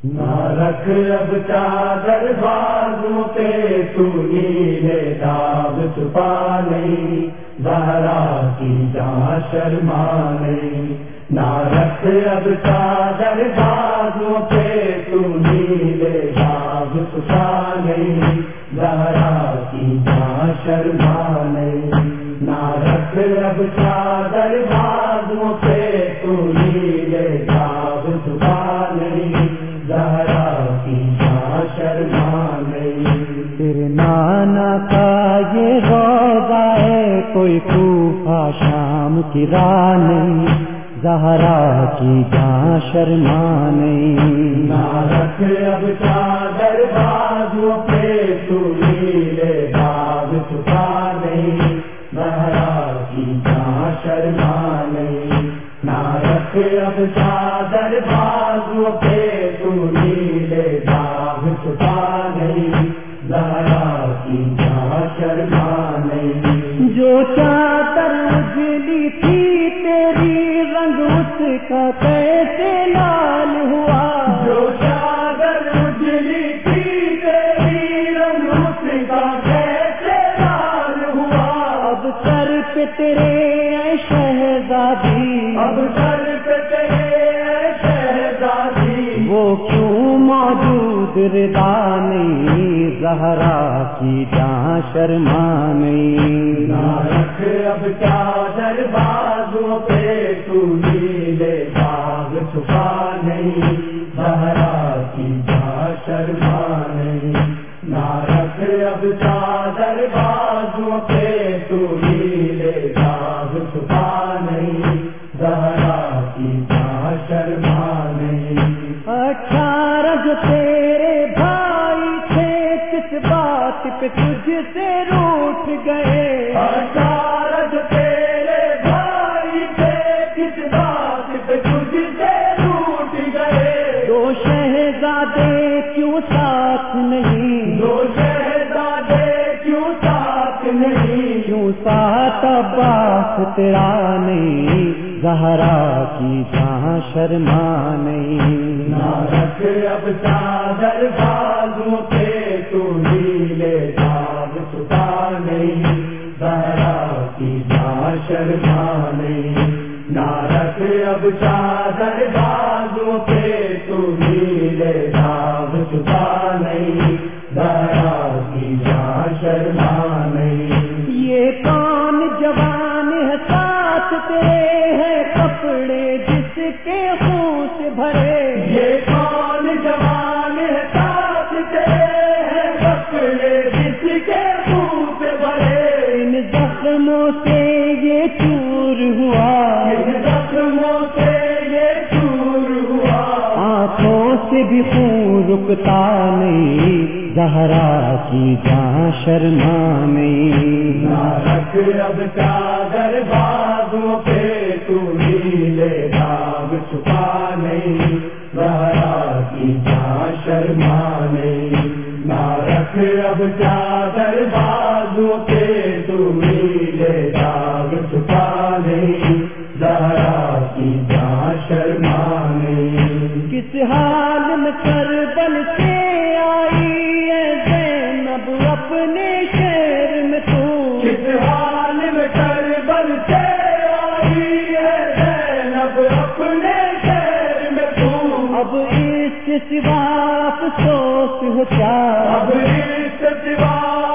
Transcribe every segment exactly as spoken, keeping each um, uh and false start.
نہ رکھ اب چادر بازوں پہ تو نیلے داغ چھپا نہیں، زہرا کی جاں شرما نہیں۔ نہ رکھ اب چادر بازوں پہ تو نیلے داغ چھپا نہیں، زہرا کی جاں شرما نہیں۔ نہ رکھ اب چادر بازوں پہ تو نیلے داغ چھپا نہیں، زہرا کی جاں شرما نہیں۔ تیرے نانا کا یہ روضہ ہے، کوئی کوفہ شام کی راہ نہیں، زہرا کی جاں شرما نہیں۔ نہ رکھ اب چادر بازوں پہ تو نیلے داغ چھپا نہیں، زہرا کی جاں شرما نہیں۔ نہ رکھ اب چادر بازوں پہ تو نیلے داغ چھپا نہیں، زہرا کی جاں شرما نہیں۔ جو چادر اجلی تھی تیری، رنگ اس کا کیسے لال ہوا؟ جو چادر اجلی تھی تیری، رنگ اس کا کیسے لال ہوا؟ اب سر پہ تیرے اے شہزادی، اب سر پہ تیرے اے شہزادی، وہ کیوں موجود رضا نہیں، زہرا کی جاں شرما نہیں۔ نہ رکھ اب چادر بازوں پہ تو نیلے داغ چھپا نہیں، زہرا کی جاں شرما نہیں۔ نہ رکھ اب چادر بازوں پہ تو نیلے داغ چھپا نہیں، زہرا کی جاں شرما نہیں۔ اٹھارہ جو تیرے بھائی تھے، کس بات پہ تجھ سے روٹھ گئے؟ اٹھارہ جو تیرے بھائی تھے، کس بات پہ تجھ سے روٹھ گئے؟ دو شہزادے کیوں ساتھ نہیں؟ دو شہزادے کیوں ساتھ نہیں؟ کیوں ساتھ عباس تیرا نہیں، زہرا کی جاں شرما نہیں۔ نہ رکھ اب چادر بازوں پہ تو نیلے داغ چھپا نہیں، زہرا کی جاں شرما نہیں۔ نہ رکھ اب چادر بازوں پہ تو نیلے داغ چھپا نہیں، زہرا کی جاں شرما نہیں۔ یہ کون جوان ہے ساتھ تیرے، ہے کپڑے جس کے خون سے بھرے؟ یہ کون جوان ہے ساتھ تیرے، ہے کپڑے جس کے خون سے بھرے؟ ان زخموں سے یہ چور ہوا، ان زخموں سے یہ چور ہوا، آنکھوں سے بھی خون رکتا نہیں، زہرا کی جاں شرما نہیں۔ نہ رکھ اب چادر بازوں پہ تو نیلے داغ چھپا نہیں، زہرا کی جاں شرما نہیں۔ نہ رکھ اب چادر بازوں پہ تو نیلے داغ چھپا نہیں، زہرا کی جاں شرما نہیں۔ کس حال میں کربل سے آئی ہے زینب اپنے شہر میں تو؟ کس حال میں کربل سے آئی ہے زینب اپنے شہر میں تو؟ اب اس سے سوا افسوس ہو کیا؟ اب اس سے سوا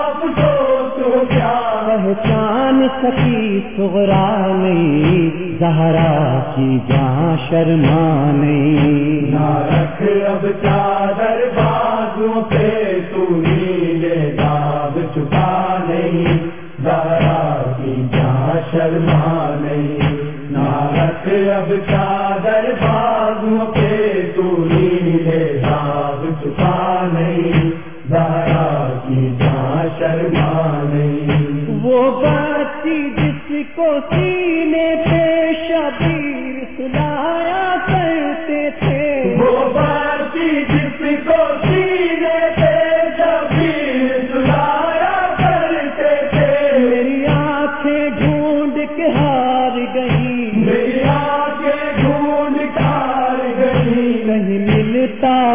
افسوس ہو کیا؟ پہچان سکی صغرا نہیں، زہرا کی جاں شرما نہیں۔ نہ رکھ اب چادر بازوں پہ تو نیلے داغ چھپا نہیں، زہرا کی جاں شرما نہیں۔ نہ رکھ اب چادر بازوں پہ تو نیلے داغ چھپا نہیں، زہرا کی جاں شرما نہیں۔ وہ بچی جس کو سینے پہ شبیر سلایا کرتے تھے، وہ بچی جس کو سینے پہ شبیر سلایا کرتے تھے، میری آنکھیں ڈھونڈ کے ہار گئی، میری آنکھیں ڈھونڈ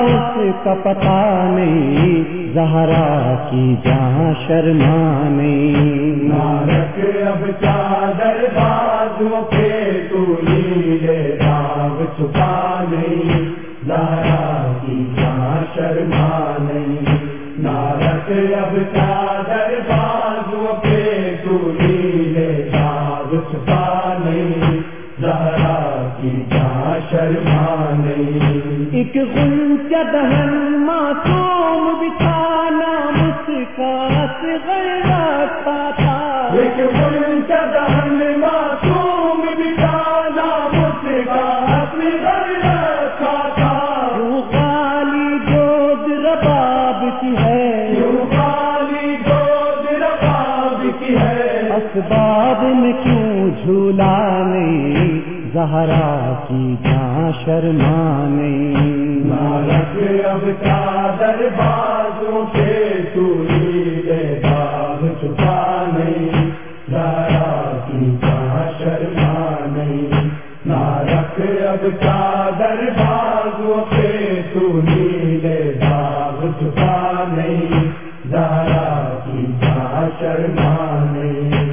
اس کا پتہ نہیں، زہرا کی جہاں شرما نہیں۔ نہ رکھ اب چادر بازوں پہ تو نیلے داغ چھپا نہیں، زہرا کی جہاں شرما نہیں۔ نہ رکھ اب چادر بازوں پہ تو نیلے داغ چھپا نہیں، زہرا کی جہاں شرما نہیں۔ ایک غنچہ دہن معصوم بچھانا مسکات غیر رکھا تھا، ایک غنچہ دہن معصوم بچھانا مسکات غیر رکھا تھا۔ کیوں خالی گود رباب کی ہے، کیوں خالی گود رباب کی ہے، اسباب میں کیوں جھولا نہیں، زہرا کی جہاں شرما نہیں۔ نہ رکھ اب چادر بازوں پہ تو نیلے داغ چھپا نہیں، زہرا کی جہاں شرما نہیں۔ نہ رکھ اب چادر بازوں پہ تو نیلے داغ چھپا نہیں، زہرا کی جہاں شرما نہیں۔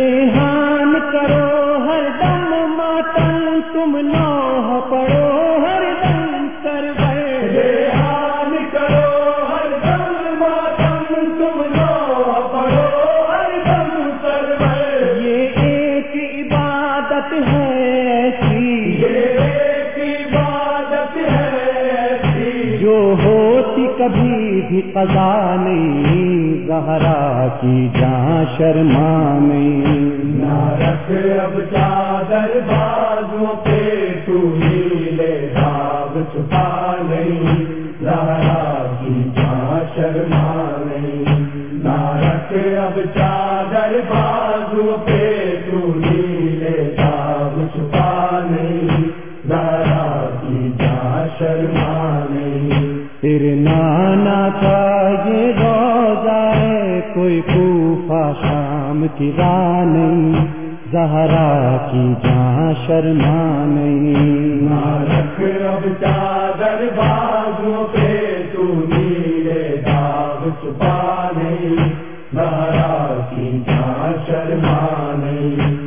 ریحان کرو ہر دم ماتم، تم نوح پڑھو ہر دم سرور، ریحان کرو ہر دم ماتم، تم نوح پڑھو ہر دم سرور۔ یہ ایک عبادت ہے ایسی، یہ ایک عبادت ہے ایسی، جو ہوتی کبھی بھی قضا نہیں، زہرا کی جہاں شرما نہیں۔ نہ رکھ اب چادر بازوں پہ تو نیلے داغ چھپا نہیں، زہرا کی جہاں شرما نہیں۔ نہ رکھ اب چادر بازوں پہ تو نیلے داغ چھپا نہیں، زہرا کی جہاں شرما نہیں۔ تیرے نانا کا یہ روزہ ہے، کوئی کوفہ شام کی راہ نہیں، زہرا کی جہاں شرما نہیں۔ نہ رکھ اب چادر بازوں پہ تو نیلے داغ چھپا نہیں، زہرا کی جہاں شرما نہیں۔